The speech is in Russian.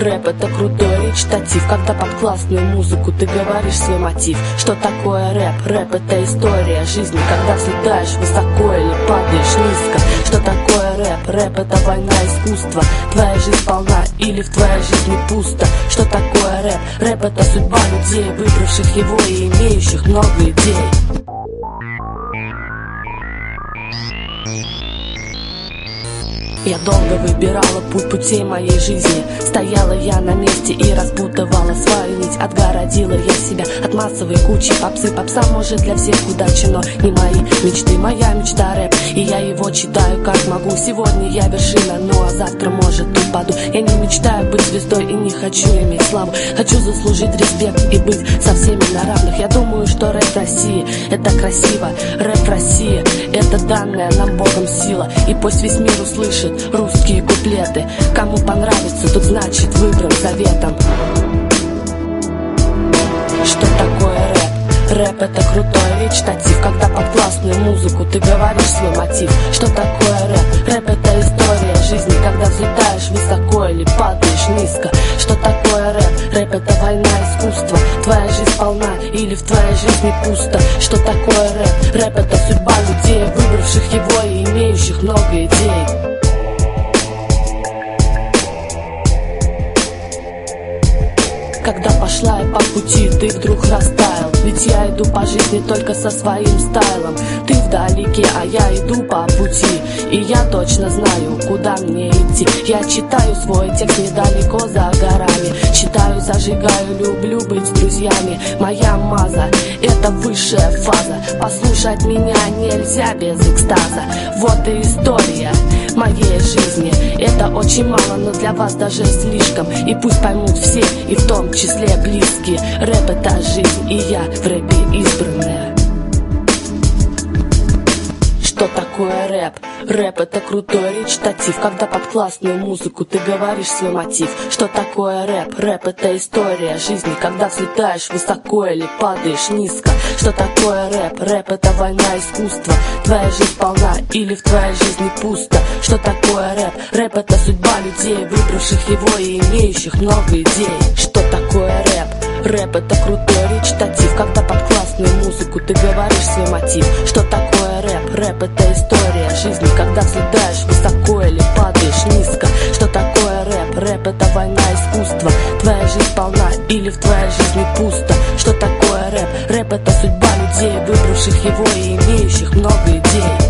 Рэп — это крутой речитатив, когда под классную музыку ты говоришь свой мотив. Что такое рэп? Рэп — это история жизни, когда взлетаешь высоко или падаешь низко. Что такое рэп? Рэп — это война искусства. Твоя жизнь полна или в твоей жизни пусто. Что такое рэп? Рэп — это судьба людей, выбравших его и имеющих много идей. Я долго выбирала путь путей моей жизни. Стояла я на месте и распутывала свою нить. Отгородила я себя от массовой кучи попсы. Попса может для всех удачи, но не мои мечты. Моя мечта рэп, и я его читаю как могу. Сегодня я вершина, ну а завтра может упаду. Я не мечтаю быть звездой и не хочу иметь славу. Хочу заслужить респект и быть со всеми на равных. Я думаю, что рэп России — это красиво. Рэп Россия — это данная нам Богом сила. И пусть весь мир услышит русские куплеты. Кому понравится, тот значит выбран заветом. Что такое рэп? Рэп — это крутой речитатив, когда под классную музыку ты говоришь свой мотив. Что такое рэп? Рэп — это история жизни, когда взлетаешь высоко или падаешь низко. Что такое рэп? Рэп — это война искусства. Твоя жизнь полна или в твоей жизни пусто. Что такое рэп? Рэп — это судьба людей, выбравших его и имеющих много идей. Когда пошла я по пути, ты вдруг растаял. Ведь я иду по жизни только со своим стайлом. Ты вдалеке, а я иду по пути. И я точно знаю, куда мне идти. Я читаю свой текст недалеко за горами. Читаю, зажигаю, люблю быть с друзьями. Моя маза — это высшая фаза. Послушать меня нельзя без экстаза. Вот и история моей жизни. Это очень мало, но для вас даже слишком. И пусть поймут все, и в том числе близкие. Рэп — это жизнь, и я в рэпе избранная. Что такое рэп? Рэп — это крутой речитатив, когда под классную музыку ты говоришь свой мотив. Что такое рэп? Рэп — это история жизни, когда взлетаешь высоко или падаешь низко. Что такое рэп? Рэп — это война искусства. Твоя жизнь полна или в твоей жизни пусто. Что такое рэп? Рэп — это судьба людей, выбравших его и имеющих много идей. Что такое рэп? Рэп — это крутой речитатив, когда под классную музыку ты говоришь свой мотив. Что такое рэп? Рэп — это история жизни, когда взлетаешь высоко или падаешь низко. Что такое рэп? Рэп — это война искусства. Твоя жизнь полна или в твоей жизни пусто. Что такое рэп? Рэп — это судьба людей, выбравших его и имеющих много идей.